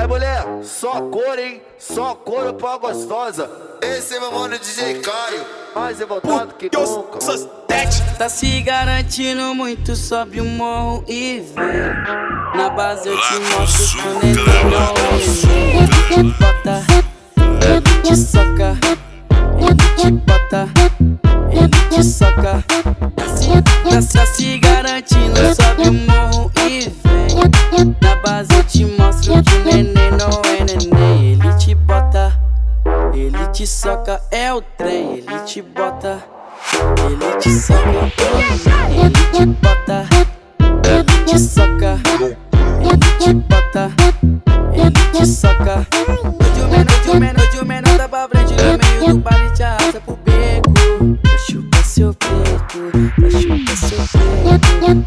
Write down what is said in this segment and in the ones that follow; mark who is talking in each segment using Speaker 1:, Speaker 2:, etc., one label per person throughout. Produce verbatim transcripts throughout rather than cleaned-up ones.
Speaker 1: mulher, só cor, hein? Só couro pra gostosa. Esse é meu mano D J Caio, mais revoltado que nunca.
Speaker 2: Tá se garantindo muito, sobe o morro e vem. Na base eu te mostro que o neném não é. Ele te bota, ele te soca. Ele te bota, ele te soca. Tá se, tá se garantindo, sobe o morro e vem. Na base eu te mostro que o neném não é neném. Ele te bota, ele te soca, é o trem. Ele te bota, ele te soca, ele te bota, ele te soca, ele te bota, ele te soca. Hoje o menor, hoje o menor, hoje o menor tá pra frente no meio do baile, te arrasta pro beco. Pra chupar seu peito, pra chupar seu peito,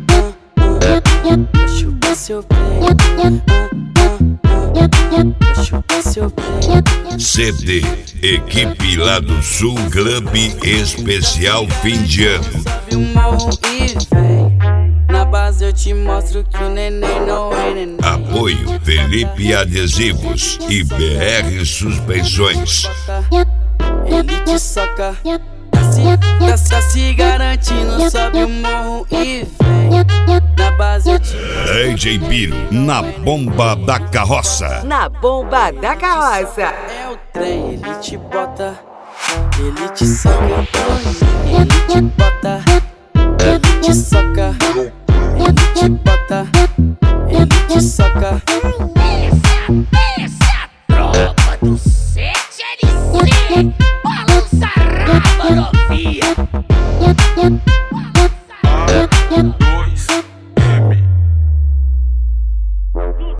Speaker 2: pra chupar seu peito, pra chupar seu peito.
Speaker 3: C D Equipe lá do Sul Club Especial Fim de Ano.
Speaker 2: Sobe o morro e vem. Na base eu te mostro que o neném não é neném.
Speaker 3: Apoio Felipe Adesivos e B R Suspensões.
Speaker 2: Ele te soca, tá se, tá, tá se garantindo, sobe o morro e vem. Na base eu te
Speaker 3: D J Biro na bomba da carroça.
Speaker 4: Na bomba da carroça.
Speaker 2: É o trem, ele te bota, ele te soca, ele te bota, ele te soca, ele te bota, ele te soca.